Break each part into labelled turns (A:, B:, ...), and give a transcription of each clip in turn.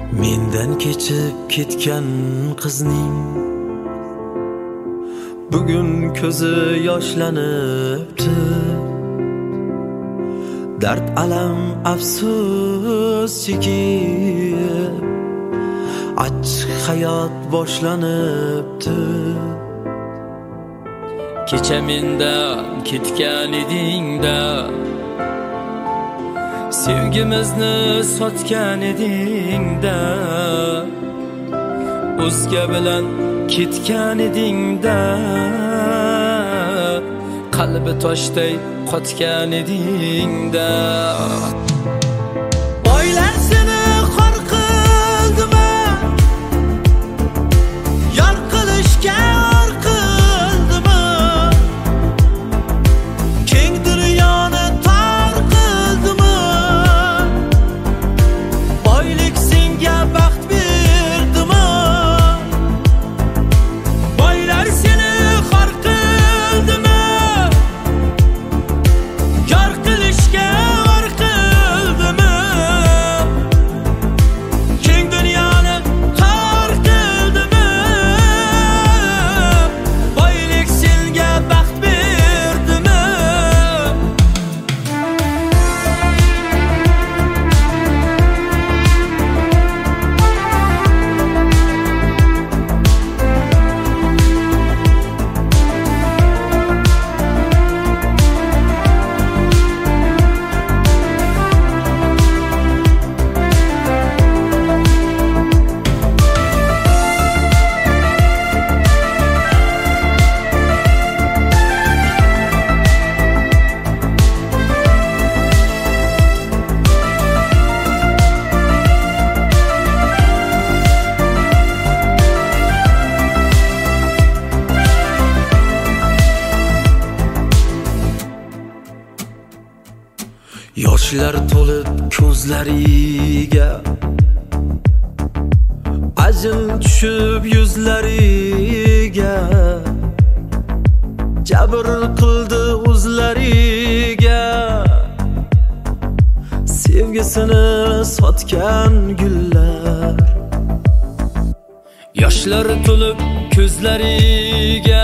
A: Mendan kechib ketgan qizning bugun ko'zi yoshlanibdi. Dard alam afsus chekib achchiq hayot boshlanibdi.
B: Kecha mendan ketgan eding-da, sevgimizni sotgan eding-da, o'zga bilan ketgan eding-da, qalbi toshday qotgan eding-da.
A: Oylar seni xor qildimi? Yor qilishga or qildimi? Keng dunyoni tor qildimi? Boylik senga baxt berdimi? Boylar seni xor qildimi? Yor qilishga or qildimi? Keng dunyoni tor qildimi? Boylik senga baxt berdimi? Yoshlar to'lib ko'zlariga, ajin tushib yuzlariga, jabr qildi o'zlariga. Sevgisini sotgan gullar.
B: Yoshlar to'lib ko'zlariga,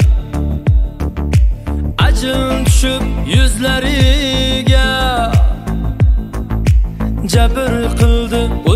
B: ajin tushib yuzlariga, jabr qildi